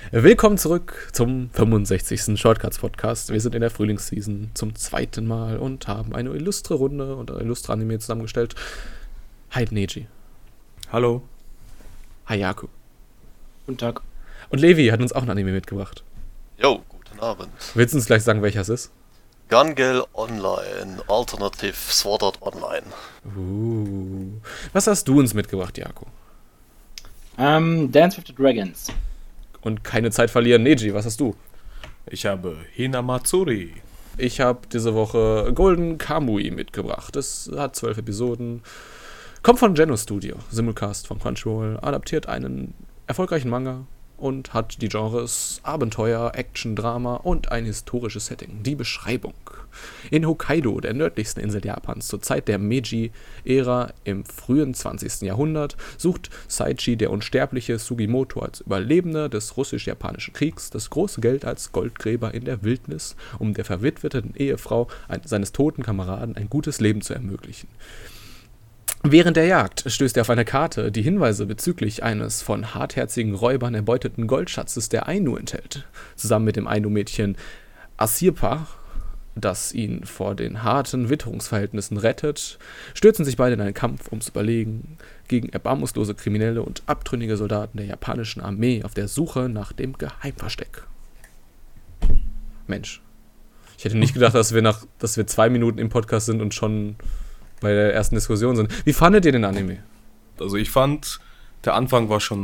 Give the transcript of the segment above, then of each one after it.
Willkommen zurück zum 65. Shortcuts-Podcast. Wir sind in der Frühlingsseason zum zweiten Mal und haben eine illustre Runde und ein illustre Anime zusammengestellt. Hi Neji. Hallo. Hi Jaku. Guten Tag. Und Levi hat uns auch ein Anime mitgebracht. Jo, guten Abend. Willst du uns gleich sagen, welcher es ist? Gun Gale Online, Alternative Sword Art Online. Was hast du uns mitgebracht, Jaku? Dance with the Dragons. Und keine Zeit verlieren. Neji, was hast du? Ich habe Hinamatsuri. Ich habe diese Woche Golden Kamui mitgebracht. Es hat 12 Episoden. Kommt von Geno Studio. Simulcast von Crunchyroll. Adaptiert einen erfolgreichen Manga. Und hat die Genres Abenteuer, Action, Drama und ein historisches Setting. Die Beschreibung. In Hokkaido, der nördlichsten Insel Japans, zur Zeit der Meiji-Ära im frühen 20. Jahrhundert, sucht Saichi, der unsterbliche Sugimoto, als Überlebender des russisch-japanischen Kriegs, das große Geld als Goldgräber in der Wildnis, um der verwitweten Ehefrau seines toten Kameraden ein gutes Leben zu ermöglichen. Während der Jagd stößt er auf eine Karte, die Hinweise bezüglich eines von hartherzigen Räubern erbeuteten Goldschatzes der Ainu enthält. Zusammen mit dem Ainu-Mädchen Asirpa, das ihn vor den harten Witterungsverhältnissen rettet, stürzen sich beide in einen Kampf ums Überleben gegen erbarmungslose Kriminelle und abtrünnige Soldaten der japanischen Armee auf der Suche nach dem Geheimversteck. Mensch, ich hätte nicht gedacht, dass wir 2 Minuten im Podcast sind und schon bei der ersten Diskussion sind. Wie fandet ihr den Anime? Also ich fand, der Anfang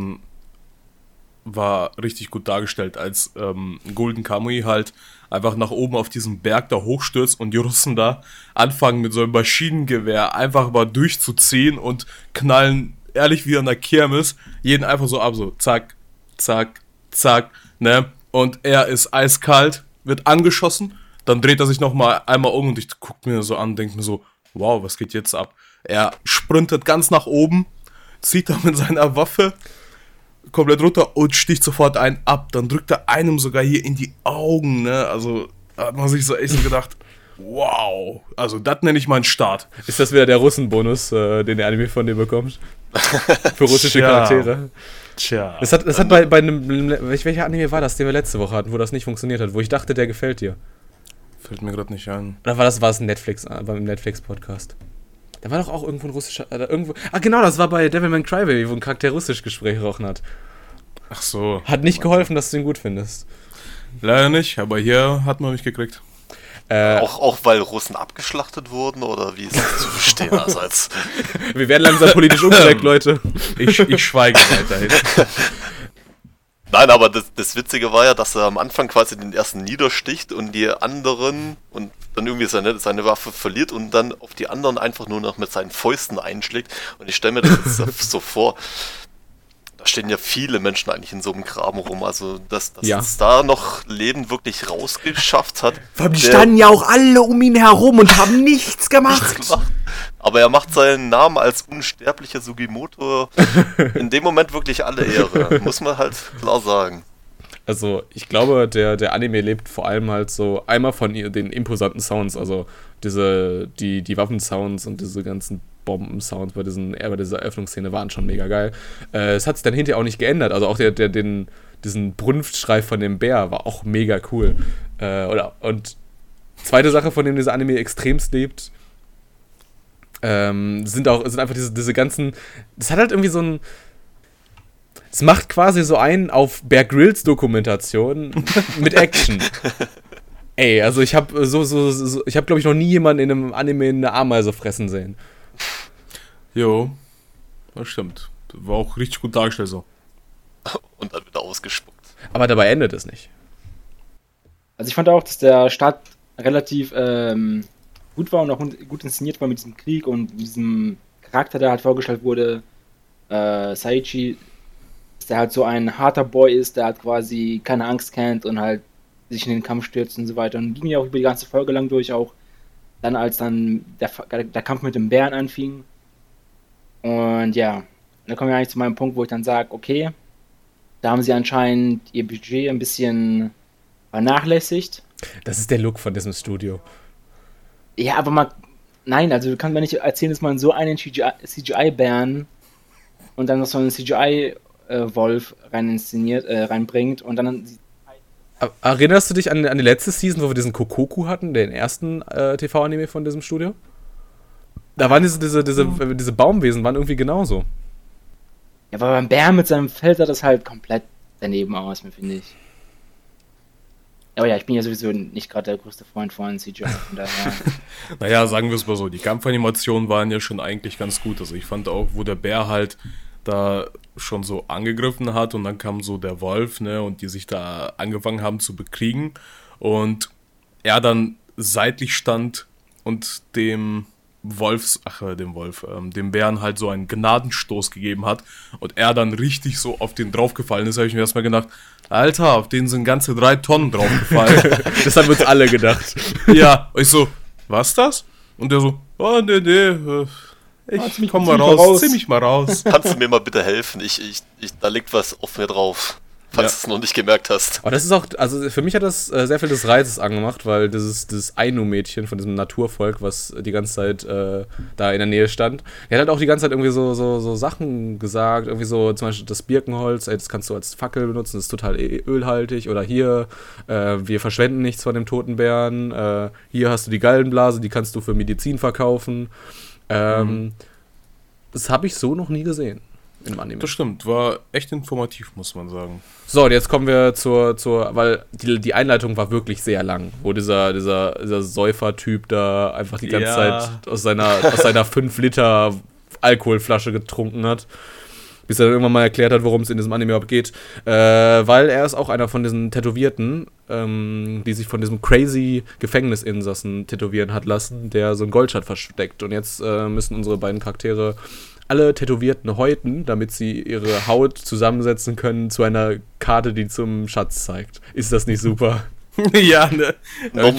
war richtig gut dargestellt, als Golden Kamui halt einfach nach oben auf diesen Berg da hochstürzt und die Russen da anfangen mit so einem Maschinengewehr einfach mal durchzuziehen und knallen, ehrlich wie an der Kirmes, jeden einfach so ab, so zack, zack, zack, ne? Und er ist eiskalt, wird angeschossen, dann dreht er sich nochmal einmal um und ich guck mir so an, denke mir so, wow, was geht jetzt ab? Er sprintet ganz nach oben, zieht da mit seiner Waffe komplett runter und sticht sofort einen ab. Dann drückt er einem sogar hier in die Augen, ne? Also da hat man sich so echt so gedacht, wow, also das nenne ich mal einen Start. Ist das wieder der Russenbonus, den der Anime von dir bekommt? Für russische Charaktere? Tja. Das hat bei einem, welcher Anime war das, den wir letzte Woche hatten, wo das nicht funktioniert hat, wo ich dachte, der gefällt dir? Fällt mir gerade nicht ein. Oder war es ein beim Netflix-Podcast? Da war doch auch irgendwo ein russischer, genau, das war bei Devilman Crybaby, wo ein Charakter russisch gesprochen hat. Ach so. Hat nicht geholfen, dass du ihn gut findest. Leider nicht, aber hier hat man mich gekriegt. Auch weil Russen abgeschlachtet wurden, oder wie ist das zu verstehen? Also wir werden langsam politisch unkorrekt, Leute. Ich schweige weiterhin. Nein, aber das Witzige war ja, dass er am Anfang quasi den ersten niedersticht und die anderen und dann irgendwie seine Waffe verliert und dann auf die anderen einfach nur noch mit seinen Fäusten einschlägt. Und ich stelle mir das jetzt so vor, da stehen ja viele Menschen eigentlich in so einem Graben rum, also dass es da noch Leben wirklich rausgeschafft hat. Die standen ja auch alle um ihn herum und haben nichts gemacht. Aber er macht seinen Namen als unsterblicher Sugimoto in dem Moment wirklich alle Ehre, muss man halt klar sagen. Also ich glaube, der Anime lebt vor allem halt so einmal von den imposanten Sounds, also die Waffensounds und diese ganzen Bomben-Sounds bei dieser Eröffnungsszene waren schon mega geil. Es hat sich dann hinterher auch nicht geändert, also auch diesen Brunftschrei von dem Bär war auch mega cool. Und zweite Sache, von dem dieser Anime extremst lebt, sind einfach diese ganzen, das hat halt irgendwie so ein, es macht quasi so einen auf Bear Grylls Dokumentation mit Action. Ey, also ich habe glaube ich noch nie jemanden in einem Anime eine Ameise fressen sehen. Jo, das stimmt. War auch richtig gut dargestellt so. Und dann wieder ausgespuckt. Aber dabei endet es nicht. Also ich fand auch, dass der Start relativ gut war und auch gut inszeniert war mit diesem Krieg und diesem Charakter, der halt vorgestellt wurde. Saichi, der halt so ein harter Boy ist, der halt quasi keine Angst kennt und halt sich in den Kampf stürzt und so weiter. Und ging ja auch über die ganze Folge lang durch auch. Dann als dann der Kampf mit dem Bären anfing. Und ja, dann kommen wir eigentlich zu meinem Punkt, wo ich dann sage, okay, da haben sie anscheinend ihr Budget ein bisschen vernachlässigt. Das ist der Look von diesem Studio. Ja, aber nein, also du kannst mir nicht erzählen, dass man so einen CGI-Bären und dann noch so einen CGI Wolf reinbringt und dann Erinnerst du dich an die letzte Season, wo wir diesen Kokoku hatten, den ersten TV-Anime von diesem Studio? Da waren diese Baumwesen waren irgendwie genauso. Ja, aber beim Bär mit seinem Fell sah das halt komplett daneben aus, finde ich. Aber ja, ich bin ja sowieso nicht gerade der größte Freund von CGI, von daher. Naja, sagen wir es mal so, die Kampfanimationen waren ja schon eigentlich ganz gut. Also ich fand auch, wo der Bär halt da schon so angegriffen hat und dann kam so der Wolf, ne, und die sich da angefangen haben zu bekriegen und er dann seitlich stand und dem Bären halt so einen Gnadenstoß gegeben hat und er dann richtig so auf den draufgefallen ist, habe ich mir erstmal gedacht, Alter, auf den sind ganze 3 Tonnen draufgefallen. Das haben wir uns alle gedacht. Ja, ich so, was das? Und der so, oh, nee, ich komm mal raus, zieh mich mal raus. Kannst du mir mal bitte helfen? Da liegt was auf mir drauf, falls du es noch nicht gemerkt hast. Aber das ist auch, also für mich hat das sehr viel des Reizes angemacht, weil dieses Ainu-Mädchen von diesem Naturvolk, was die ganze Zeit da in der Nähe stand, der hat halt auch die ganze Zeit irgendwie so Sachen gesagt, irgendwie so zum Beispiel das Birkenholz, das kannst du als Fackel benutzen, das ist total ölhaltig, oder hier, wir verschwenden nichts von dem toten Bären, hier hast du die Gallenblase, die kannst du für Medizin verkaufen. Das habe ich so noch nie gesehen in einem Anime. Das stimmt, war echt informativ, muss man sagen. So, und jetzt kommen wir zur weil die Einleitung war wirklich sehr lang, wo dieser Säufer-Typ da einfach die ganze Zeit aus seiner 5 Liter Alkoholflasche getrunken hat, bis er dann irgendwann mal erklärt hat, worum es in diesem Anime überhaupt geht. Weil er ist auch einer von diesen Tätowierten, die sich von diesem crazy Gefängnisinsassen tätowieren hat lassen, der so einen Goldschatz versteckt. Und jetzt müssen unsere beiden Charaktere alle Tätowierten häuten, damit sie ihre Haut zusammensetzen können zu einer Karte, die zum Schatz zeigt. Ist das nicht super? Ja, ne? Nom.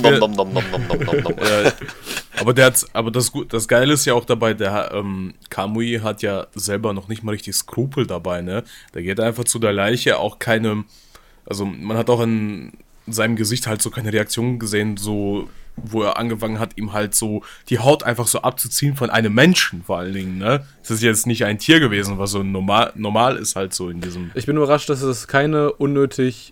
Aber das Geile ist ja auch dabei, der Kamui hat ja selber noch nicht mal richtig Skrupel dabei, ne? Der geht einfach zu der Leiche, auch keine, also man hat auch in seinem Gesicht halt so keine Reaktion gesehen, so, wo er angefangen hat, ihm halt so die Haut einfach so abzuziehen von einem Menschen vor allen Dingen, ne? Es ist jetzt nicht ein Tier gewesen, was so normal ist halt so in diesem... Ich bin überrascht, dass es keine unnötig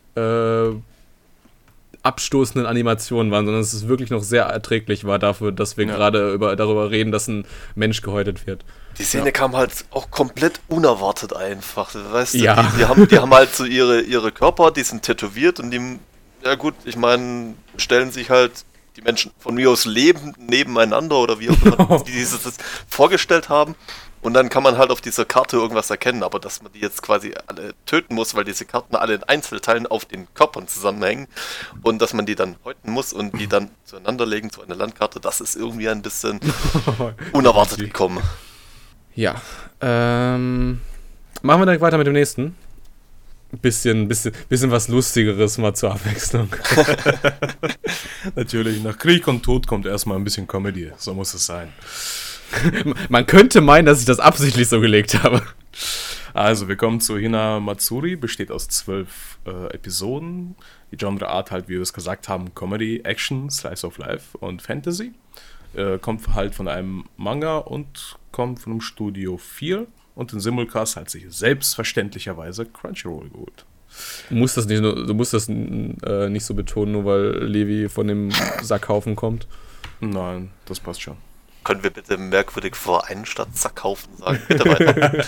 abstoßenden Animationen waren, sondern dass es wirklich noch sehr erträglich war dafür, dass wir gerade darüber reden, dass ein Mensch gehäutet wird. Die Szene kam halt auch komplett unerwartet einfach, weißt du? Ja. Die haben halt so ihre Körper, die sind tätowiert und die, ja gut, ich meine, stellen sich halt die Menschen von mir aus lebend nebeneinander oder wie auch immer, wie die sich das vorgestellt haben. Und dann kann man halt auf dieser Karte irgendwas erkennen, aber dass man die jetzt quasi alle töten muss, weil diese Karten alle in Einzelteilen auf den Körpern zusammenhängen und dass man die dann häuten muss und die dann zueinander legen zu einer Landkarte, das ist irgendwie ein bisschen unerwartet gekommen. Ja, machen wir direkt weiter mit dem nächsten. Bisschen was Lustigeres mal zur Abwechslung. Natürlich, nach Krieg und Tod kommt erstmal ein bisschen Comedy, so muss es sein. Man könnte meinen, dass ich das absichtlich so gelegt habe. Also, wir kommen zu Hina Matsuri, besteht aus 12 Episoden. Die Genreart halt, wie wir es gesagt haben, Comedy, Action, Slice of Life und Fantasy. Kommt halt von einem Manga und kommt von einem Studio 4. Und den Simulcast hat sich selbstverständlicherweise Crunchyroll geholt. Du musst das nicht so betonen, nur weil Levi von dem Sackhaufen kommt. Nein, das passt schon. Können wir bitte merkwürdig vor einen statt Sackhaufen sagen? Bitte weiter.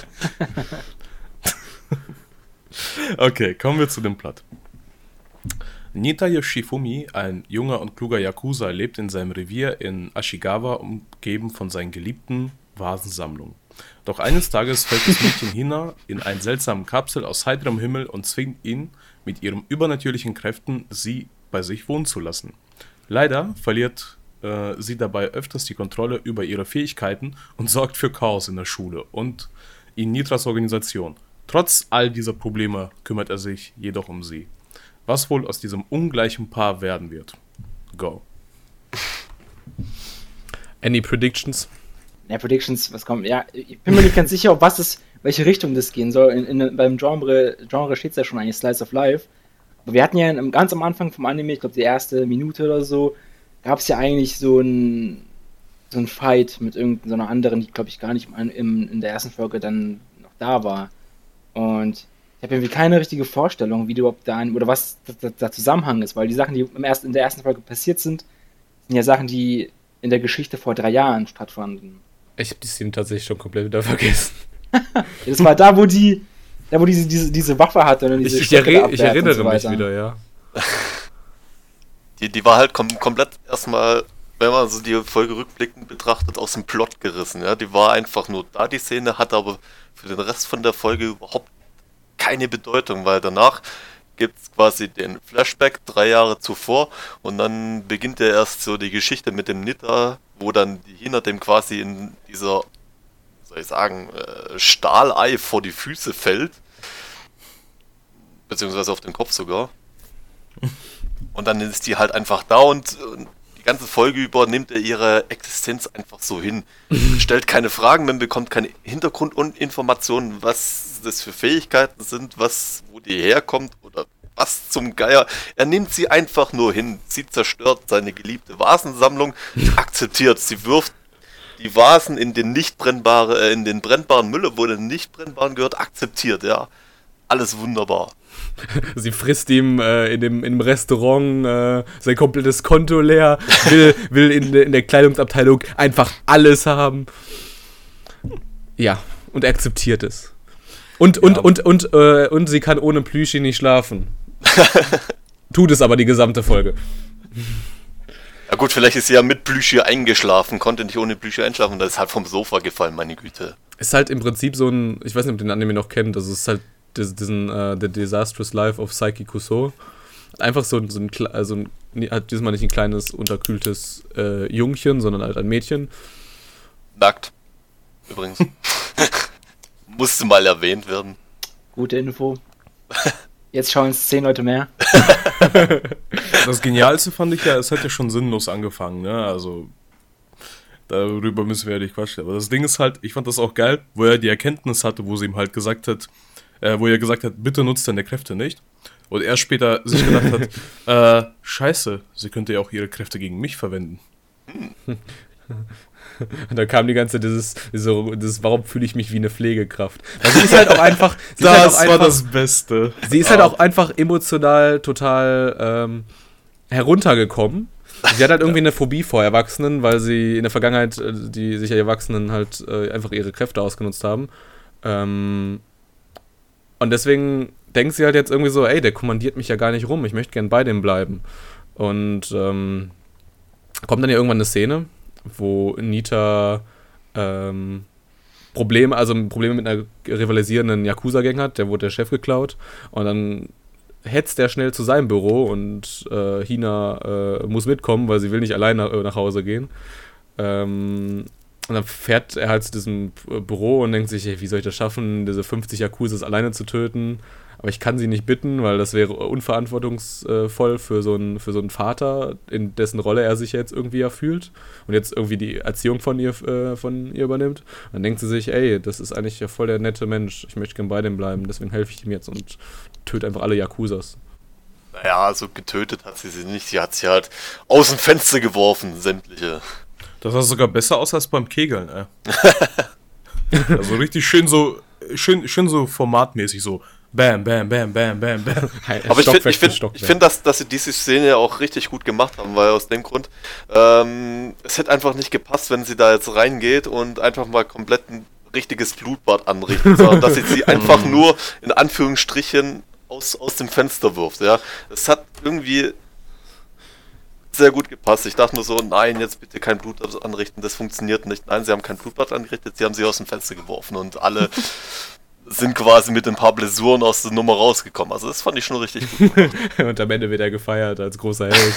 Okay, kommen wir zu dem Plot. Nita Yoshifumi, ein junger und kluger Yakuza, lebt in seinem Revier in Ashigawa, umgeben von seinen geliebten Vasensammlungen. Doch eines Tages fällt das Mädchen Hina in einen seltsamen Kapsel aus heiterem Himmel und zwingt ihn, mit ihren übernatürlichen Kräften sie bei sich wohnen zu lassen. Leider verliert sie dabei öfters die Kontrolle über ihre Fähigkeiten und sorgt für Chaos in der Schule und in Nitras Organisation. Trotz all dieser Probleme kümmert er sich jedoch um sie. Was wohl aus diesem ungleichen Paar werden wird? Go. Any predictions? Ja, Predictions, was kommt? Ja, ich bin mir nicht ganz sicher, welche Richtung das gehen soll. Beim Genre steht es ja schon eigentlich Slice of Life. Aber wir hatten ja ganz am Anfang vom Anime, ich glaube die erste Minute oder so, gab es ja eigentlich so ein Fight mit irgendeiner anderen, die glaube ich gar nicht in der ersten Folge dann noch da war. Und ich habe irgendwie keine richtige Vorstellung, wie die überhaupt oder was der Zusammenhang ist, weil die Sachen, die in der ersten Folge passiert sind ja Sachen, die in der Geschichte vor 3 Jahren stattfanden. Ich habe die Szene tatsächlich schon komplett wieder vergessen. Das war da, wo diese Waffe hatte. Und diese ich erinnere mich wieder, ja. Die war halt komplett erstmal, wenn man so die Folge rückblickend betrachtet, aus dem Plot gerissen. Ja? Die war einfach nur da, die Szene, hat aber für den Rest von der Folge überhaupt keine Bedeutung, weil danach gibt es quasi den Flashback 3 Jahre zuvor und dann beginnt ja erst so die Geschichte mit dem Nita, wo dann die Hina dem quasi in dieser, soll ich sagen, Stahlei vor die Füße fällt. Beziehungsweise auf den Kopf sogar. Und dann ist die halt einfach da und die ganze Folge über nimmt er ihre Existenz einfach so hin. Stellt keine Fragen, man bekommt keine Hintergrundinformationen, was das für Fähigkeiten sind, wo die herkommt oder was zum Geier. Er nimmt sie einfach nur hin. Sie zerstört seine geliebte Vasensammlung, akzeptiert. Sie wirft die Vasen in den brennbaren Müll, wo der nicht brennbaren gehört, akzeptiert, ja. Alles wunderbar. Sie frisst ihm in dem Restaurant sein komplettes Konto leer, will in der Kleidungsabteilung einfach alles haben. Ja, und er akzeptiert es. Und sie kann ohne Plüschi nicht schlafen. Tut es aber die gesamte Folge. Ja gut, vielleicht ist sie ja mit Plüschi eingeschlafen, konnte nicht ohne Plüschi einschlafen, das ist halt vom Sofa gefallen, meine Güte. Ist halt im Prinzip so ein, ich weiß nicht, ob ihr den Anime noch kennt, also es ist halt The Disastrous Life of Saiki Kuso. Einfach hat diesmal nicht ein kleines, unterkühltes Jungchen, sondern halt ein Mädchen. Nackt. Übrigens. Musste mal erwähnt werden. Gute Info. Jetzt schauen es 10 Leute mehr. Das Genialste fand ich ja, es hat ja schon sinnlos angefangen, ne? Also, darüber müssen wir ja nicht quatschen. Aber das Ding ist halt, ich fand das auch geil, wo er die Erkenntnis hatte, wo sie ihm halt gesagt hat, bitte nutzt deine Kräfte nicht. Und er später sich gedacht hat, scheiße, sie könnte ja auch ihre Kräfte gegen mich verwenden. Und da kam die ganze dieses warum fühle ich mich wie eine Pflegekraft. Also sie ist halt auch einfach... war das Beste. Sie ist halt auch einfach emotional total heruntergekommen. Sie hat halt irgendwie eine Phobie vor Erwachsenen, weil sie in der Vergangenheit, die sich Erwachsenen halt einfach ihre Kräfte ausgenutzt haben. Und deswegen denkt sie halt jetzt irgendwie so, ey, der kommandiert mich ja gar nicht rum, ich möchte gern bei dem bleiben. Und kommt dann ja irgendwann eine Szene, wo Nita Probleme mit einer rivalisierenden Yakuza-Gang hat, der wurde der Chef geklaut und dann hetzt er schnell zu seinem Büro und Hina muss mitkommen, weil sie will nicht allein nach Hause gehen. Und dann fährt er halt zu diesem Büro und denkt sich, ey, wie soll ich das schaffen, diese 50 Yakuzas alleine zu töten? Aber ich kann sie nicht bitten, weil das wäre unverantwortungsvoll für so einen Vater, in dessen Rolle er sich jetzt irgendwie ja fühlt und jetzt irgendwie die Erziehung von ihr übernimmt. Und dann denkt sie sich, ey, das ist eigentlich ja voll der nette Mensch, ich möchte gern bei dem bleiben, deswegen helfe ich ihm jetzt und töte einfach alle Yakuzas. Naja, also getötet hat sie nicht, sie hat sie halt aus dem Fenster geworfen, sämtliche. Das sah sogar besser aus als beim Kegeln, ey. Also richtig schön so formatmäßig so. Bam, bam, bam, bam, bam, bam. Aber ich find, dass sie diese Szene auch richtig gut gemacht haben, weil aus dem Grund, es hätte einfach nicht gepasst, wenn sie da jetzt reingeht und einfach mal komplett ein richtiges Blutbad anrichtet, sondern dass sie einfach nur in Anführungsstrichen aus dem Fenster wirft, ja. Das hat irgendwie sehr gut gepasst. Ich dachte nur so, nein, jetzt bitte kein Blutbad anrichten, das funktioniert nicht. Nein, sie haben kein Blutbad angerichtet, sie haben sie aus dem Fenster geworfen und alle sind quasi mit ein paar Blessuren aus der Nummer rausgekommen. Also das fand ich schon richtig gut. Und am Ende wird er gefeiert als großer Held.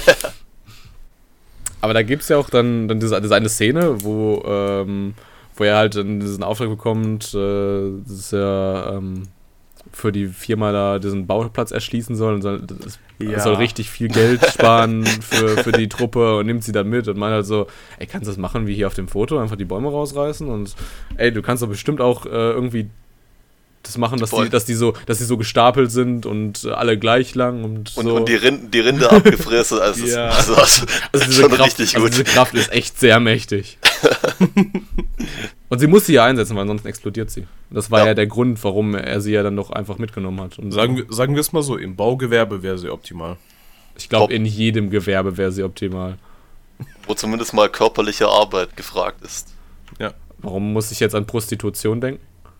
Aber da gibt es ja auch dann diese eine Szene, wo er halt diesen Auftrag bekommt, dass er für die Firma da diesen Bauplatz erschließen soll und soll richtig viel Geld sparen für die Truppe und nimmt sie dann mit und meint halt so, ey, kannst du das machen wie hier auf dem Foto, einfach die Bäume rausreißen und ey, du kannst doch bestimmt auch irgendwie das machen, dass die so gestapelt sind und alle gleich lang und so. Und die Rinde abgefressen, also ja. Also diese schon Kraft, richtig gut. Also diese Kraft ist echt sehr mächtig. Und sie muss sie ja einsetzen, weil ansonsten explodiert sie. Das war Ja. ja der Grund, warum er sie ja dann doch einfach mitgenommen hat. Und Sagen wir es mal so, im Baugewerbe wäre sie optimal. ich glaube, in jedem Gewerbe wäre sie optimal. Wo zumindest mal körperliche Arbeit gefragt ist. Ja. Warum muss ich jetzt an Prostitution denken?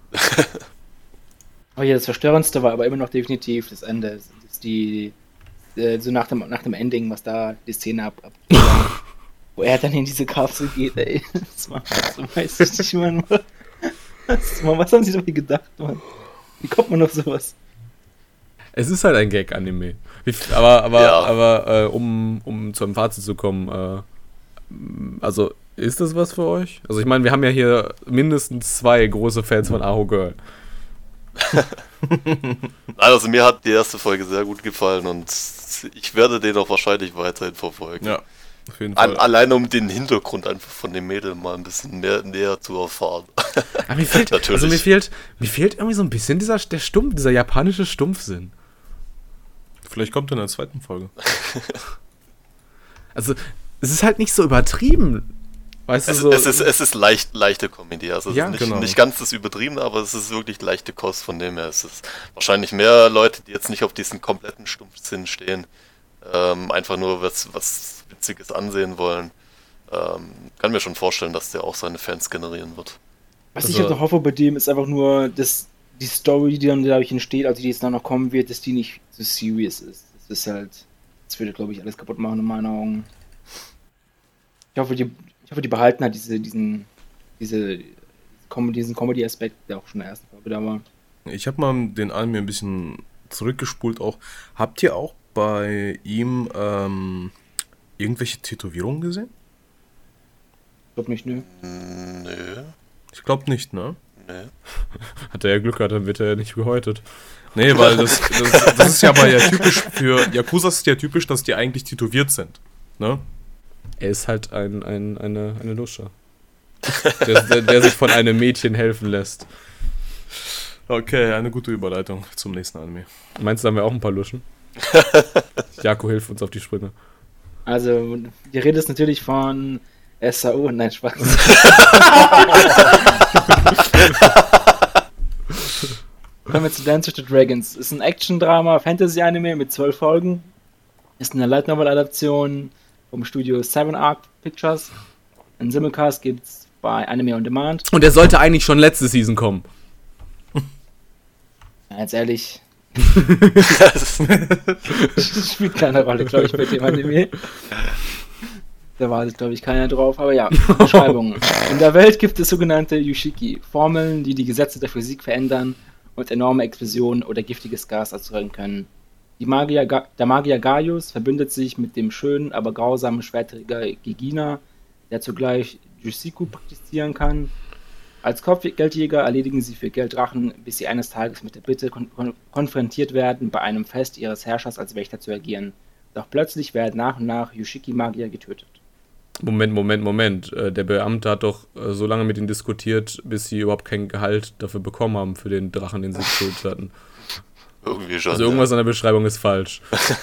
Aber hier das Verstörendste war aber immer noch definitiv das Ende. Das ist die, so nach dem Ending, was da die Szene ab wo er dann in diese Kapsel geht, ey. Das war so, weiß ich nicht, Mann. Was haben sie dabei gedacht, Mann? Wie kommt man auf sowas? Es ist halt ein Gag-Anime. Aber Ja. um zum Fazit zu kommen, also ist das was für euch? Also ich meine, wir haben ja hier mindestens 2 große Fans von Aho Girl. Also mir hat die erste Folge sehr gut gefallen und ich werde den auch wahrscheinlich weiterhin verfolgen. Ja, auf jeden Fall. Alleine um den Hintergrund einfach von dem Mädel mal ein bisschen näher zu erfahren. Aber mir fehlt, Natürlich. also mir fehlt irgendwie so ein bisschen dieser japanische Stumpfsinn. Vielleicht kommt er in der zweiten Folge. Also es ist halt nicht so übertrieben. Weißt du, so. Es ist leichte Comedy, also es Ja, ist genau. nicht ganz das Übertriebene, aber es ist wirklich leichte Kost, von dem her. Es ist wahrscheinlich mehr Leute, die jetzt nicht auf diesen kompletten Stumpfsinn stehen, einfach nur was Witziges ansehen wollen. Kann mir schon vorstellen, dass der auch seine Fans generieren wird. Was ich Also- halt hoffe bei dem ist einfach nur, dass die Story, die dann dadurch entsteht, also die jetzt noch kommen wird, dass die nicht so serious ist. Das ist halt, das würde, glaube ich, alles kaputt machen in meinen Augen. Ich hoffe, die behalten halt diesen Comedy-Aspekt, der auch schon in der ersten Folge da war. Ich habe mal den Anime ein bisschen zurückgespult auch. Habt ihr auch bei ihm irgendwelche Tätowierungen gesehen? Ich glaube nicht, nö. Nö, Ich glaube nicht, ne? nö. Hat er ja Glück gehabt, dann wird er ja nicht gehäutet. Nee, weil das ist ja aber ja typisch für Yakuza ist ja typisch, dass die eigentlich tätowiert sind. Ne? Er ist halt eine Lusche. der sich von einem Mädchen helfen lässt. Okay, eine gute Überleitung zum nächsten Anime. Meinst du, da haben wir auch ein paar Luschen? Jako hilft uns auf die Sprünge. Also, die Rede ist natürlich von SAO, nein, Spaß. Kommen wir zu Dance with the Dragons. Ist ein Action-Drama, Fantasy-Anime mit 12 Folgen. Ist eine Light Novel-Adaption vom Studio Seven Arc Pictures. Ein Simulcast gibt's bei Anime on Demand. Und er sollte eigentlich schon letzte Season kommen. Ja, jetzt ehrlich, das spielt keine Rolle, glaube ich, bei dem Anime. Da wartet, glaube ich, keiner drauf. Aber ja, Beschreibung. In der Welt gibt es sogenannte Yushiki, Formeln, die die Gesetze der Physik verändern und enorme Explosionen oder giftiges Gas erzeugen können. Der Magier Gaius verbündet sich mit dem schönen, aber grausamen Schwerträger Gigina, der zugleich Jushiku praktizieren kann. Als Kopfgeldjäger erledigen sie für Geld Drachen, bis sie eines Tages mit der Bitte konfrontiert werden, bei einem Fest ihres Herrschers als Wächter zu agieren. Doch plötzlich werden nach und nach Yushiki-Magier getötet. Moment. Der Beamte hat doch so lange mit ihnen diskutiert, bis sie überhaupt kein Gehalt dafür bekommen haben, für den Drachen, den sie getötet hatten. Irgendwie schon. Also irgendwas an der Beschreibung ist falsch.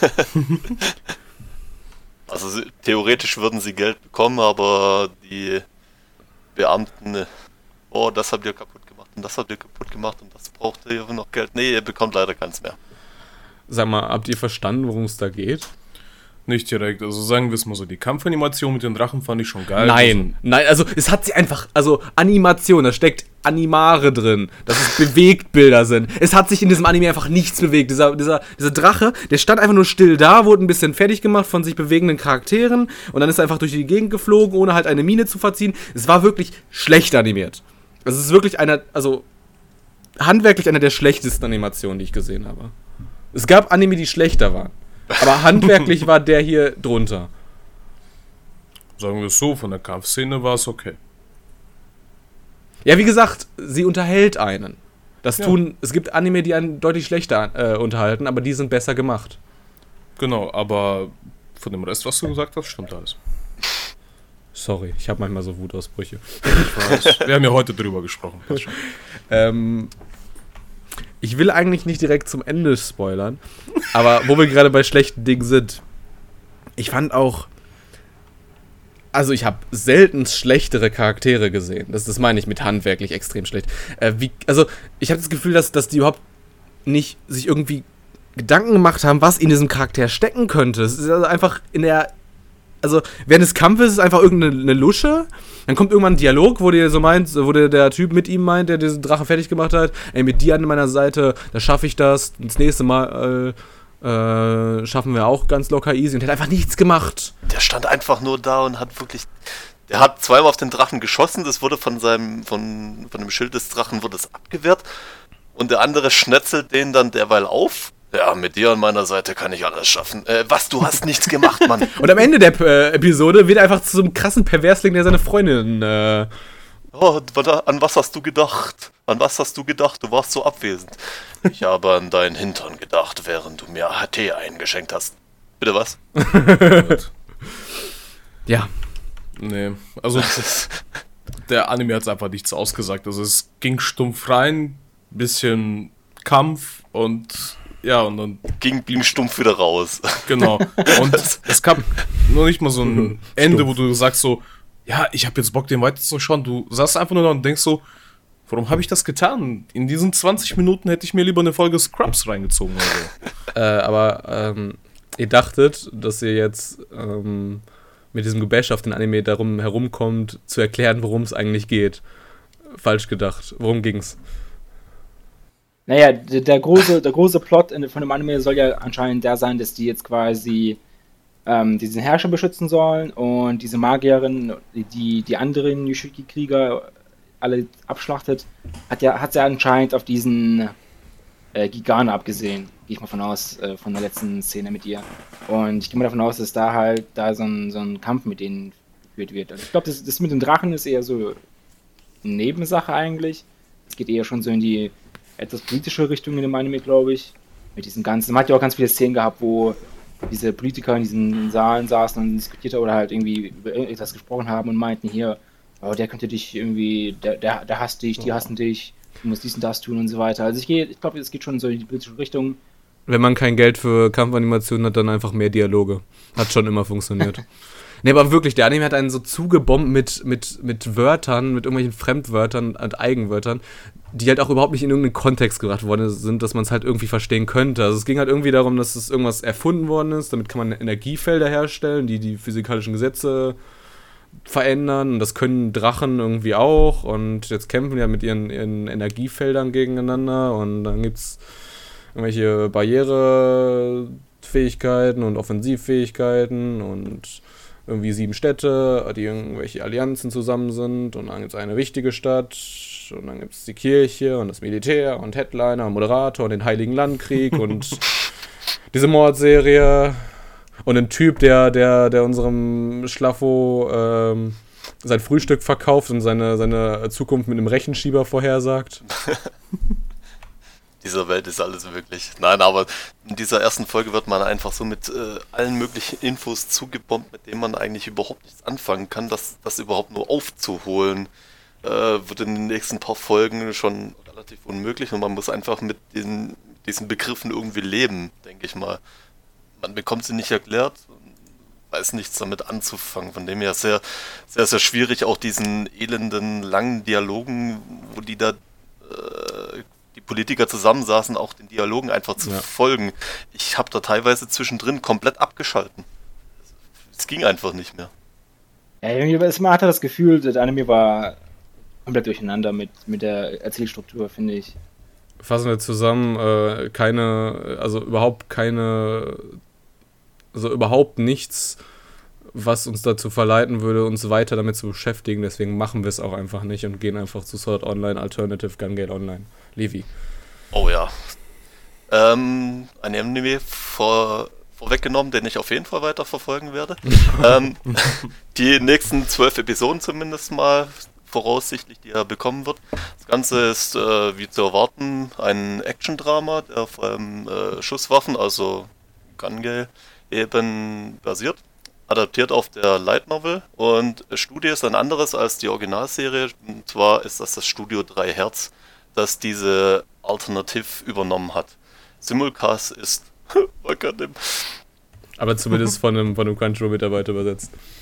Also theoretisch würden sie Geld bekommen, aber die Beamten, oh, das habt ihr kaputt gemacht und das habt ihr kaputt gemacht und das braucht ihr noch Geld. Nee, ihr bekommt leider keins mehr. Sag mal, habt ihr verstanden, worum es da geht? Nicht direkt, also sagen wir es mal so, die Kampfanimation mit den Drachen fand ich schon geil. Nein, also es hat sie einfach, also Animation, da steckt Animare drin, dass es Bewegtbilder sind. Es hat sich in diesem Anime einfach nichts bewegt. Dieser Drache, der stand einfach nur still da, wurde ein bisschen fertig gemacht von sich bewegenden Charakteren und dann ist er einfach durch die Gegend geflogen, ohne halt eine Miene zu verziehen. Es war wirklich schlecht animiert. Also es ist wirklich handwerklich einer der schlechtesten Animationen, die ich gesehen habe. Es gab Anime, die schlechter waren. Aber handwerklich war der hier drunter. Sagen wir es so, von der Kampfszene war es okay. Ja, wie gesagt, sie unterhält einen. Ja. Es gibt Anime, die einen deutlich schlechter unterhalten, aber die sind besser gemacht. Genau, aber von dem Rest, was du gesagt hast, stimmt alles. Sorry, ich habe manchmal so Wutausbrüche. Ich weiß. Wir haben ja heute drüber gesprochen. Passt schon. Ich will eigentlich nicht direkt zum Ende spoilern, aber wo wir gerade bei schlechten Dingen sind. Ich fand auch, Also ich habe selten schlechtere Charaktere gesehen. Das meine ich mit handwerklich extrem schlecht. Also ich habe das Gefühl, dass die überhaupt nicht sich irgendwie Gedanken gemacht haben, was in diesem Charakter stecken könnte. Es ist also einfach also während des Kampfes ist es einfach irgendeine Lusche. Dann kommt irgendwann ein Dialog, wo der Typ mit ihm meint, der diesen Drache fertig gemacht hat, ey, mit dir an meiner Seite, da schaffe ich das. Das nächste Mal schaffen wir auch ganz locker easy. Und der hat einfach nichts gemacht. Der stand einfach nur da und hat wirklich... Der hat zweimal auf den Drachen geschossen, das wurde von dem Schild des Drachen wurde es abgewehrt. Und der andere schnetzelt den dann derweil auf. Ja, mit dir an meiner Seite kann ich alles schaffen. Was, du hast nichts gemacht, Mann. Und am Ende der Episode wird er einfach zu so einem krassen Perversling, der seine Freundin... Oh, an was hast du gedacht? An was hast du gedacht? Du warst so abwesend. Ich habe an deinen Hintern gedacht, während du mir Tee eingeschenkt hast. Bitte was? Ja. Nee, also der Anime hat einfach nichts ausgesagt. Also es ging stumpf rein, bisschen Kampf und ja, und dann ging stumpf wieder raus. Genau. Und es gab nur nicht mal so ein Ende, wo du sagst so, ja, ich habe jetzt Bock, den weiterzuschauen. Du saßt einfach nur da und denkst so, warum habe ich das getan? In diesen 20 Minuten hätte ich mir lieber eine Folge Scrubs reingezogen. Aber ihr dachtet, dass ihr jetzt mit diesem Gebäsch auf den Anime darum herumkommt, zu erklären, worum es eigentlich geht. Falsch gedacht. Worum ging's? Naja, der große Plot von dem Anime soll ja anscheinend der sein, dass die jetzt quasi diesen Herrscher beschützen sollen und diese Magierin, die anderen Yushiki-Krieger alle abschlachtet, hat ja anscheinend auf diesen Gigan abgesehen. Gehe ich mal von aus, von der letzten Szene mit ihr. Und ich gehe mal davon aus, dass da so ein Kampf mit denen geführt wird. Also ich glaube, das mit den Drachen ist eher so eine Nebensache eigentlich. Es geht eher schon so in die etwas politische Richtung in dem Anime, glaube ich. Mit diesen ganzen, man hat ja auch ganz viele Szenen gehabt, wo diese Politiker in diesen Saalen saßen und diskutiert oder halt irgendwie über irgendetwas gesprochen haben und meinten hier, oh, der könnte dich irgendwie, der hasst dich, die hassen dich, du musst dies und das tun und so weiter. Also ich glaube, es geht schon so in die politische Richtung. Wenn man kein Geld für Kampfanimationen hat, dann einfach mehr Dialoge. Hat schon immer funktioniert. Nee, aber wirklich, der Anime hat einen so zugebombt mit Wörtern, mit irgendwelchen Fremdwörtern und Eigenwörtern, die halt auch überhaupt nicht in irgendeinen Kontext gebracht worden sind, dass man es halt irgendwie verstehen könnte. Also es ging halt irgendwie darum, dass es irgendwas erfunden worden ist, damit kann man Energiefelder herstellen, die physikalischen Gesetze verändern, und das können Drachen irgendwie auch, und jetzt kämpfen die ja mit ihren Energiefeldern gegeneinander, und dann gibt's irgendwelche Barrierefähigkeiten und Offensivfähigkeiten und irgendwie 7 Städte, die irgendwelche Allianzen zusammen sind, und dann gibt es eine wichtige Stadt, und dann gibt es die Kirche und das Militär und Headliner und Moderator und den Heiligen Landkrieg und diese Mordserie und ein Typ, der unserem Schlaffo sein Frühstück verkauft und seine Zukunft mit einem Rechenschieber vorhersagt. Dieser Welt ist alles wirklich. Nein, aber in dieser ersten Folge wird man einfach so mit allen möglichen Infos zugebombt, mit denen man eigentlich überhaupt nichts anfangen kann, das überhaupt nur aufzuholen, wird in den nächsten paar Folgen schon relativ unmöglich, und man muss einfach mit diesen Begriffen irgendwie leben, denke ich mal. Man bekommt sie nicht erklärt, weiß nichts damit anzufangen, von dem her sehr, sehr, sehr schwierig, auch diesen elenden, langen Dialogen, wo die Politiker zusammensaßen, auch den Dialogen einfach zu folgen. Ich habe da teilweise zwischendrin komplett abgeschalten. Es ging einfach nicht mehr. Ja, man hatte das Gefühl, das Anime war komplett durcheinander mit der Erzählstruktur, finde ich. Fassen wir zusammen, überhaupt nichts, was uns dazu verleiten würde, uns weiter damit zu beschäftigen. Deswegen machen wir es auch einfach nicht und gehen einfach zu Sword Online Alternative Gun Gale Online. Levi. Oh ja. Ein Anime vorweggenommen, den ich auf jeden Fall weiter verfolgen werde. Die nächsten 12 Episoden zumindest mal, voraussichtlich, die er bekommen wird. Das Ganze ist, wie zu erwarten, ein Action-Drama, der vor allem Schusswaffen, also Gun Gale, eben basiert. Adaptiert auf der Light Novel, und Studio ist ein anderes als die Originalserie, und zwar ist das Studio 3 Hertz, das diese Alternative übernommen hat. Simulcast ist aber zumindest von einem Crunchyroll-Mitarbeiter übersetzt.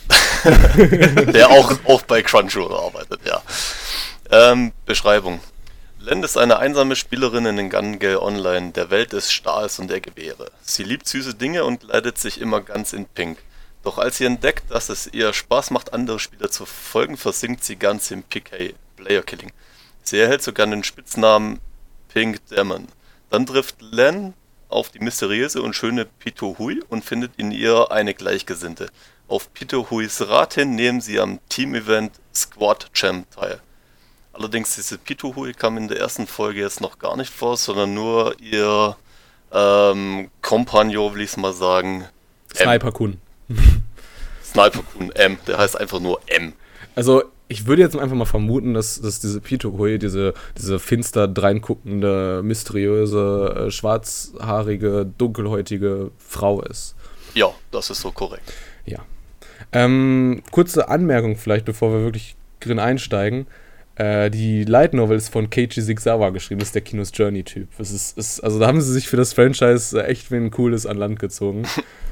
Der auch bei Crunchyroll arbeitet, ja. Beschreibung. Len ist eine einsame Spielerin in den Gun Gale Online, der Welt des Stahls und der Gewehre. Sie liebt süße Dinge und kleidet sich immer ganz in Pink. Doch als sie entdeckt, dass es ihr Spaß macht, andere Spieler zu verfolgen, versinkt sie ganz im PK, Player Killing. Sie erhält sogar den Spitznamen Pink Demon. Dann trifft Len auf die mysteriöse und schöne Pito Hui und findet in ihr eine Gleichgesinnte. Auf Pito Huis Rat hin nehmen sie am Team-Event Squad Champ teil. Allerdings diese Pito Hui kam in der ersten Folge jetzt noch gar nicht vor, sondern nur ihr Kompagnon, will ich es mal sagen. Sniper-Kun. Sniper-Kun M, der heißt einfach nur M. Also, ich würde jetzt einfach mal vermuten, dass diese Pito Hui, diese finster dreinguckende, mysteriöse, schwarzhaarige, dunkelhäutige Frau ist. Ja, das ist so korrekt. Ja. Kurze Anmerkung vielleicht, bevor wir wirklich drin einsteigen. Die Light Novel ist von Keiichi Zigzawa geschrieben, das ist der Kinos Journey-Typ. Also da haben sie sich für das Franchise echt wie ein Cooles an Land gezogen.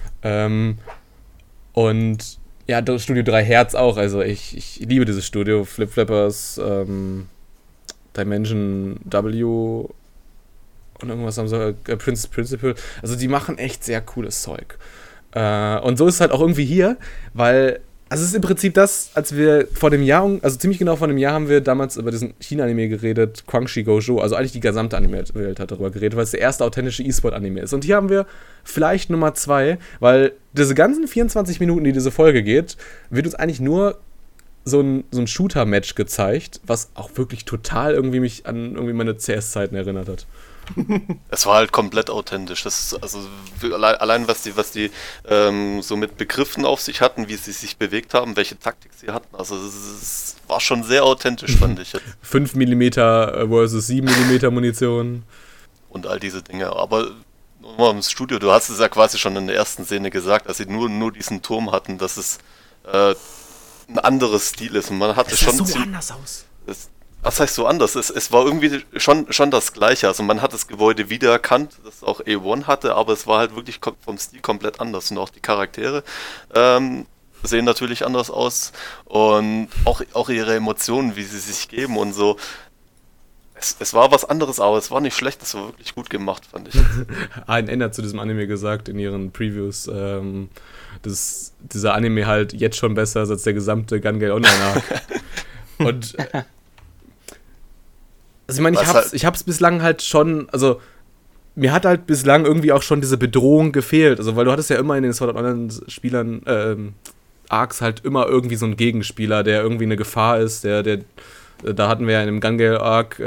Und ja, das Studio 3 Herz auch, also ich liebe dieses Studio. Flip Flappers, Dimension W und irgendwas haben sie, Principal. Also die machen echt sehr cooles Zeug. Und so ist es halt auch irgendwie hier, weil also es ist im Prinzip das, als wir vor dem Jahr, also ziemlich genau vor einem Jahr haben wir damals über diesen China-Anime geredet, Quangshi Gojo, also eigentlich die gesamte Anime-Welt hat darüber geredet, weil es der erste authentische E-Sport-Anime ist. Und hier haben wir vielleicht Nummer 2, weil diese ganzen 24 Minuten, die diese Folge geht, wird uns eigentlich nur so ein Shooter-Match gezeigt, was auch wirklich total irgendwie mich an irgendwie meine CS-Zeiten erinnert hat. Es war halt komplett authentisch. Das ist also allein was die so mit Begriffen auf sich hatten, wie sie sich bewegt haben, welche Taktik sie hatten. Also es war schon sehr authentisch, fand ich jetzt. 5 mm versus 7 mm Munition. Und all diese Dinge. Aber nochmal im Studio, du hast es ja quasi schon in der ersten Szene gesagt, dass sie nur diesen Turm hatten, dass es ein anderes Stil ist. Und man hatte das schon sah so anders aus. Was heißt so anders? Es war irgendwie schon das Gleiche. Also man hat das Gebäude wiedererkannt, das auch A1 hatte, aber es war halt wirklich vom Stil komplett anders. Und auch die Charaktere sehen natürlich anders aus. Und auch ihre Emotionen, wie sie sich geben und so. Es war was anderes, aber es war nicht schlecht. Das war wirklich gut gemacht, fand ich. Ein Ender zu diesem Anime gesagt in ihren Previews, dass dieser Anime halt jetzt schon besser ist als der gesamte Gun Gale Online Arc. Und also ich meine, ich hab's bislang halt schon, also mir hat halt bislang irgendwie auch schon diese Bedrohung gefehlt, also weil du hattest ja immer in den Sword Art Online Spielern Arcs halt immer irgendwie so einen Gegenspieler, der irgendwie eine Gefahr ist, da hatten wir ja in dem Gun Gale Arc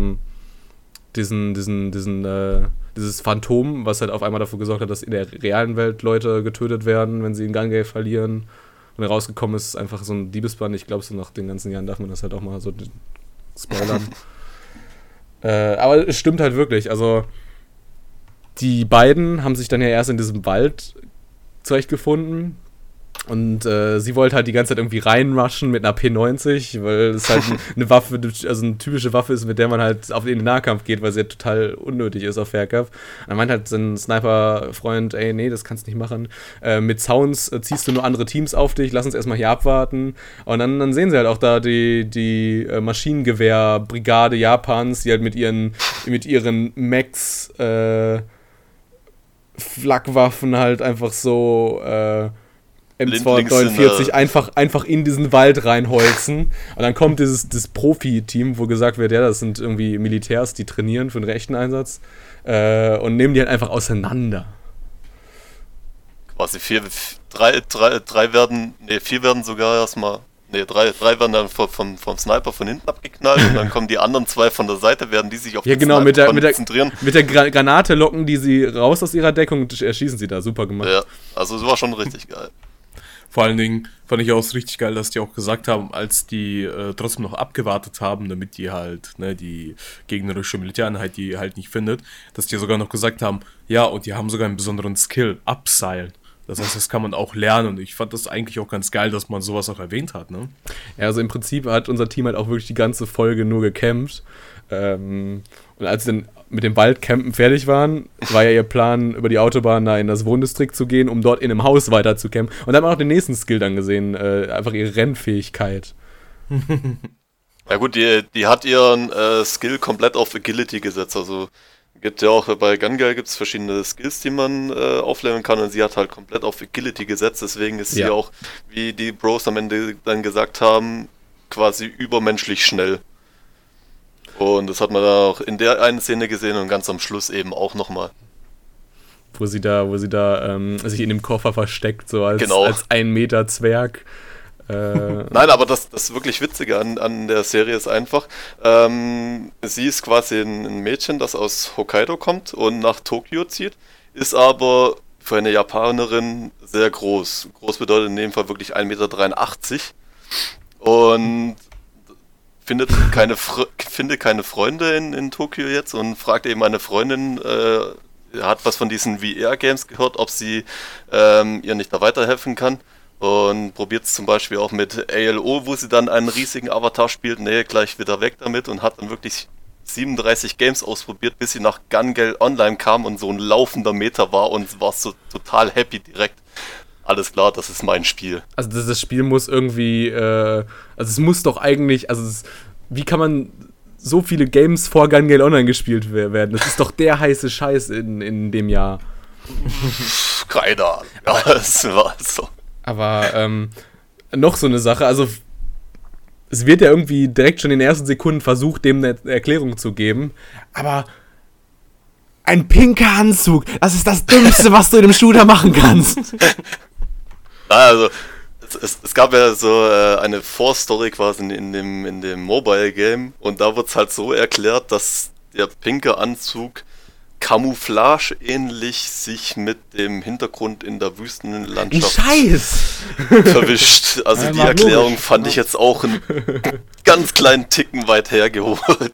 dieses Phantom, was halt auf einmal dafür gesorgt hat, dass in der realen Welt Leute getötet werden, wenn sie in Gun Gale verlieren. Und rausgekommen ist einfach so ein Diebesband. Ich glaube, so nach den ganzen Jahren darf man das halt auch mal so spoilern. Aber es stimmt halt wirklich. Also, die beiden haben sich dann ja erst in diesem Wald zurechtgefunden. Und sie wollte halt die ganze Zeit irgendwie reinrushen mit einer P90, weil es halt eine Waffe, also eine typische Waffe ist, mit der man halt in den Nahkampf geht, weil sie halt total unnötig ist auf Faircap. Und dann meint halt sein Sniper-Freund, ey, nee, das kannst du nicht machen. Mit Sounds ziehst du nur andere Teams auf dich, lass uns erstmal hier abwarten. Und dann sehen sie halt auch da die Maschinengewehr-Brigade Japans, die halt mit ihren Mechs Flakwaffen halt einfach so M249 einfach in diesen Wald reinholzen. Und dann kommt das Profi-Team, wo gesagt wird, ja, das sind irgendwie Militärs, die trainieren für den rechten Einsatz und nehmen die halt einfach auseinander. Quasi vier werden sogar erstmal. Drei werden dann vom Sniper von hinten abgeknallt und dann kommen die anderen 2 von der Seite, werden die sich auf den Sniper konzentrieren. Mit der Granate locken die sie raus aus ihrer Deckung und erschießen sie da. Super gemacht. Ja, also es war schon richtig geil. Vor allen Dingen fand ich auch richtig geil, dass die auch gesagt haben, als die trotzdem noch abgewartet haben, damit die halt, die gegnerische Militäreinheit die halt nicht findet, dass die sogar noch gesagt haben, ja, und die haben sogar einen besonderen Skill, Abseilen. Das heißt, das kann man auch lernen und ich fand das eigentlich auch ganz geil, dass man sowas auch erwähnt hat, ne? Ja, also im Prinzip hat unser Team halt auch wirklich die ganze Folge nur gecampt. Und als sie dann mit dem Waldcampen fertig waren, war ja ihr Plan, über die Autobahn da in das Wohndistrikt zu gehen, um dort in einem Haus weiter zu campen. Und dann hat man auch den nächsten Skill dann gesehen, einfach ihre Rennfähigkeit. Ja gut, die hat ihren Skill komplett auf Agility gesetzt, also gibt ja auch bei Gun-Gale gibt es verschiedene Skills, die man aufleveln kann und sie hat halt komplett auf Agility gesetzt, deswegen ist sie auch, wie die Bros am Ende dann gesagt haben, quasi übermenschlich schnell. Und das hat man da auch in der einen Szene gesehen und ganz am Schluss eben auch nochmal. Wo sie da sich in dem Koffer versteckt, so als 1 Meter Zwerg. Nein, aber das wirklich Witzige an der Serie ist einfach, sie ist quasi ein Mädchen, das aus Hokkaido kommt und nach Tokio zieht, ist aber für eine Japanerin sehr groß. Groß bedeutet in dem Fall wirklich 1,83 Meter und findet keine Freunde in Tokio jetzt und fragt eben eine Freundin, hat was von diesen VR-Games gehört, ob sie ihr nicht da weiterhelfen kann. Und probiert es zum Beispiel auch mit ALO, wo sie dann einen riesigen Avatar spielt. Nee, gleich wieder weg damit und hat dann wirklich 37 Games ausprobiert, bis sie nach Gun-Gale Online kam und so ein laufender Meter war und war so total happy direkt. Alles klar, das ist mein Spiel. Also das Spiel muss irgendwie, also es muss doch eigentlich, wie kann man so viele Games vor Gun-Gale Online gespielt werden? Das ist doch der heiße Scheiß in dem Jahr. Keine Ahnung, ja, es war so. Aber noch so eine Sache, also es wird ja irgendwie direkt schon in den ersten Sekunden versucht, dem eine Erklärung zu geben, aber ein pinker Anzug, das ist das Dümmste, was du in einem Shooter machen kannst. Also, es gab ja so eine Vorstory quasi in dem Mobile-Game und da wird es halt so erklärt, dass der pinke Anzug Camouflage ähnlich sich mit dem Hintergrund in der Wüstenlandschaft verwischt. Also die Erklärung fand ich jetzt auch einen ganz kleinen Ticken weit hergeholt.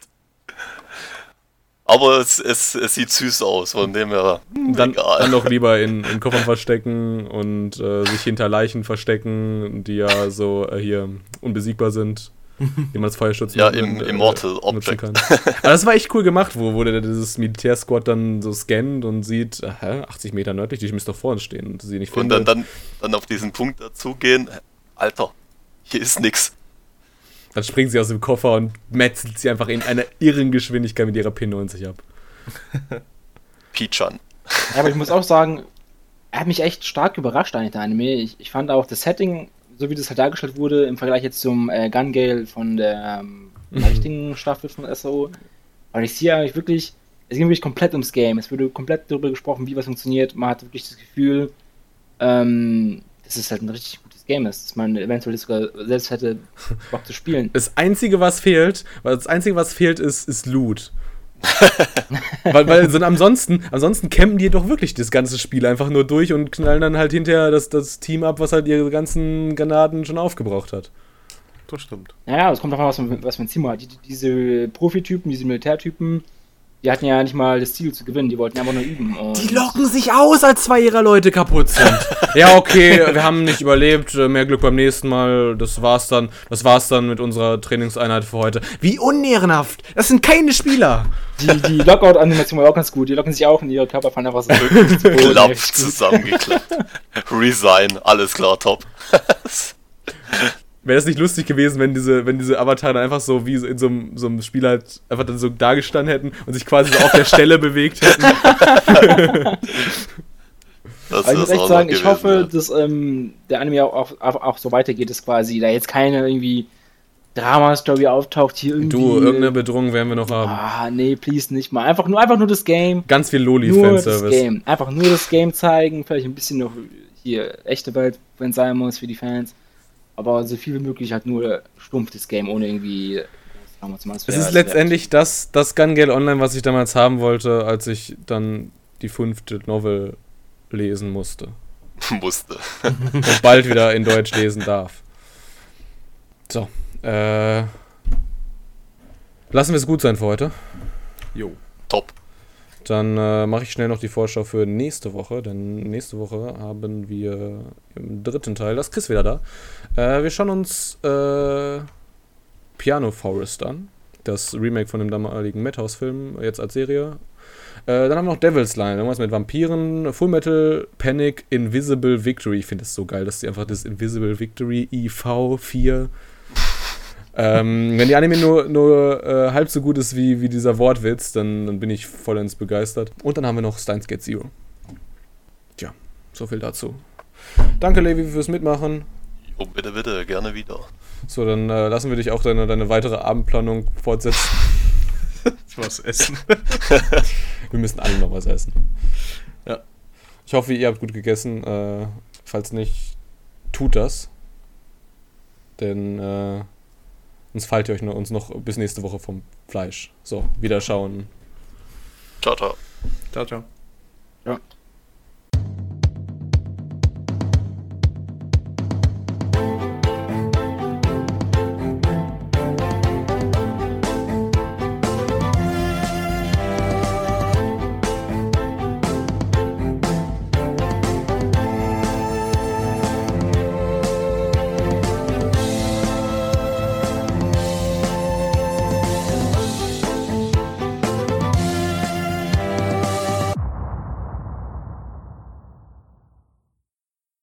Aber es sieht süß aus, von dem her dann noch lieber in Koffern verstecken und sich hinter Leichen verstecken, die ja so hier unbesiegbar sind. Wie man das Feuerschutz Immortal Object. Kann. Aber das war echt cool gemacht, wo der dieses Militärsquad dann so scannt und sieht, 80 Meter nördlich, die müssen doch vor uns stehen und sie nicht finden. Und dann auf diesen Punkt dazugehen, Alter, hier ist nix. Dann springt sie aus dem Koffer und metzelt sie einfach in einer irren Geschwindigkeit mit ihrer P90 ab. Pichan. Ja, aber ich muss auch sagen, er hat mich echt stark überrascht, eigentlich, der Anime. Ich fand auch das Setting, so wie das halt dargestellt wurde, im Vergleich jetzt zum Gun-Gale von der richtigen Staffel von SAO, weil ich sehe eigentlich wirklich, es ging wirklich komplett ums Game. Es wurde komplett darüber gesprochen, wie was funktioniert. Man hat wirklich das Gefühl, dass es halt ein richtig gutes Game ist, dass man eventuell sogar selbst hätte Bock zu spielen. Das Einzige, was fehlt, ist Loot. weil so ansonsten campen die doch wirklich das ganze Spiel einfach nur durch und knallen dann halt hinterher das Team ab, was halt ihre ganzen Granaten schon aufgebraucht hat. Das stimmt. Naja, es kommt davon, was für ein Ziel man hat. Diese Profitypen, diese Militärtypen, die hatten ja nicht mal das Ziel zu gewinnen, die wollten einfach nur üben. Die locken sich aus, als 2 ihrer Leute kaputt sind. Ja, okay, wir haben nicht überlebt, mehr Glück beim nächsten Mal, das war's dann mit unserer Trainingseinheit für heute. Wie unehrenhaft, das sind keine Spieler. Die Lockout-Animation war auch ganz gut, die locken sich auch in ihre Körper, fallen einfach so Klapp zusammengeklappt. Resign, alles klar, top. Wäre das nicht lustig gewesen, wenn diese Avatare einfach so wie in so einem Spiel halt einfach dann so dagestanden hätten und sich quasi so auf der Stelle bewegt hätten? Ich muss echt sagen, ich hoffe, dass der Anime auch so weitergeht, dass quasi da jetzt keine irgendwie Drama-Story auftaucht hier irgendwie. Irgendeine Bedrohung werden wir noch haben. Nee, please nicht mal. Einfach nur das Game. Ganz viel Loli-Fanservice. Einfach nur das Game zeigen, vielleicht ein bisschen noch hier echte Welt, wenn es sein muss für die Fans. Aber so viel wie möglich halt nur stumpf das Game, ohne irgendwie Drama zu machen. Es ist letztendlich das Gun-Gale Online, was ich damals haben wollte, als ich dann die 5. Novel lesen musste. Und bald wieder in Deutsch lesen darf. So, lassen wir es gut sein für heute. Jo. Top. Dann mache ich schnell noch die Vorschau für nächste Woche, denn nächste Woche haben wir im 3. Teil, da ist Chris wieder da. Wir schauen uns Piano Forest an, das Remake von dem damaligen Madhouse-Film, jetzt als Serie. Dann haben wir noch Devil's Line, irgendwas mit Vampiren, Full Metal Panic, Invisible Victory. Ich finde das so geil, dass die einfach das Invisible Victory IV4. Wenn die Anime nur halb so gut ist wie dieser Wortwitz, dann bin ich vollends begeistert. Und dann haben wir noch Steins Gate Zero. Tja, so viel dazu. Danke, Levi, fürs Mitmachen. Oh, bitte, gerne wieder. So, dann lassen wir dich auch deine weitere Abendplanung fortsetzen. Was essen. Wir müssen alle noch was essen. Ja. Ich hoffe, ihr habt gut gegessen. Falls nicht, tut das. Denn sonst fallt ihr uns noch bis nächste Woche vom Fleisch. So, Wiederschauen. Ciao, ciao. Ciao, ciao. Ja.